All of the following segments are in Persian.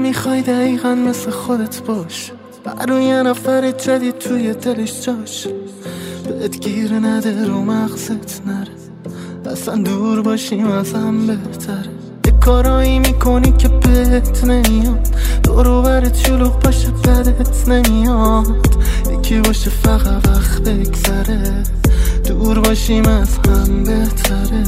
میخوای دقیقا مثل خودت باش، برای یه نفر جدید توی دلش جاش، بهت گیر نده رو مغزت نره، اصلا دور باشیم از هم بهتره. یه کارایی میکنی که بهت نمیاد، دورو برت شلوغ باشه بدت نمیاد، یکی باشه فقط وقت بگذره، دور باشیم از هم بهتره.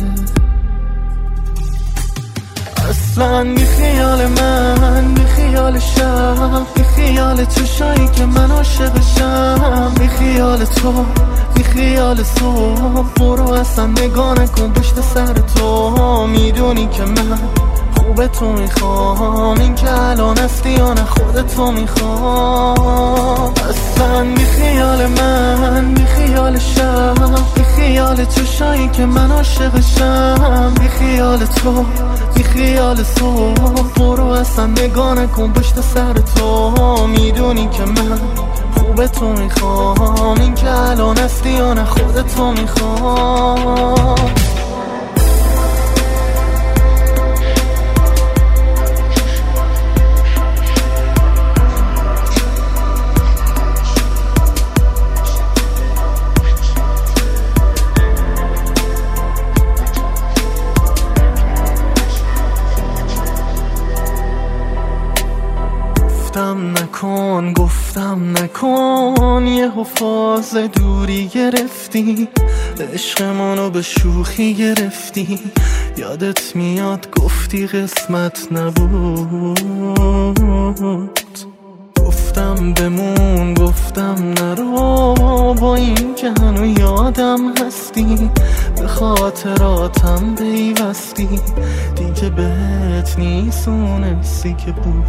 اصلا بی خیال من، بی خیال شب، بی خیال چشایی که من عاشقشم، بی خیال تو، بی خیال صبح، برو اصلا نگاه نکن پشت سر تو، میدونی که من خوب تو میخوام، این که الان هستی یا نه خودتو میخوام. اصلا بی خیال من، بی خیال شب، بی خیال چشایی که من عاشقشم، بی خیال تو، بی خیال صبح، برو اصلا نگاه نکن پشت سر تو، میدونی که من خوب تو میخوام، این که الان هستی یا نه خودتو میخوام. گفتم نکن یه فاز دوری گرفتی، عشقمونو به شوخی گرفتی، یادت میاد گفتی قسمت نبود، گفتم بمون گفتم نرو، با این که هنو یادم هستی، به خاطراتم پیوستی، دیگه بهت نیست اون حسی که بود.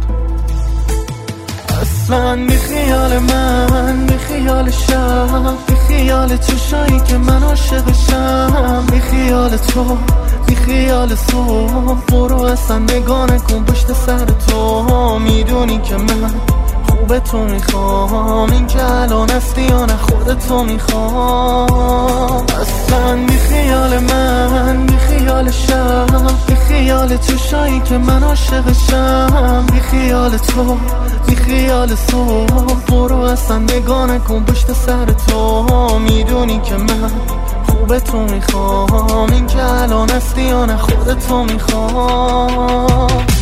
اصلا بی خیال من، بی خیال شب، بی خیال چشایی که من عاشقشم، بی خیال تو، بی خیال صبح، برو اصلا نگاه نکن پشت سر تو، میدونی که من خوب تو میخوام، این که الان هستی یا نه خودتو میخوام. اصلا بی خیال من، بی خیال شب، بی خیال چشایی که من عاشقشم، بی خیال تو، بی خیال صبح، برو اصلا نگاه نکن پشت سر تو، میدونی که من خوب تو میخوام، این که الان هستی یا نه خودتو میخوام.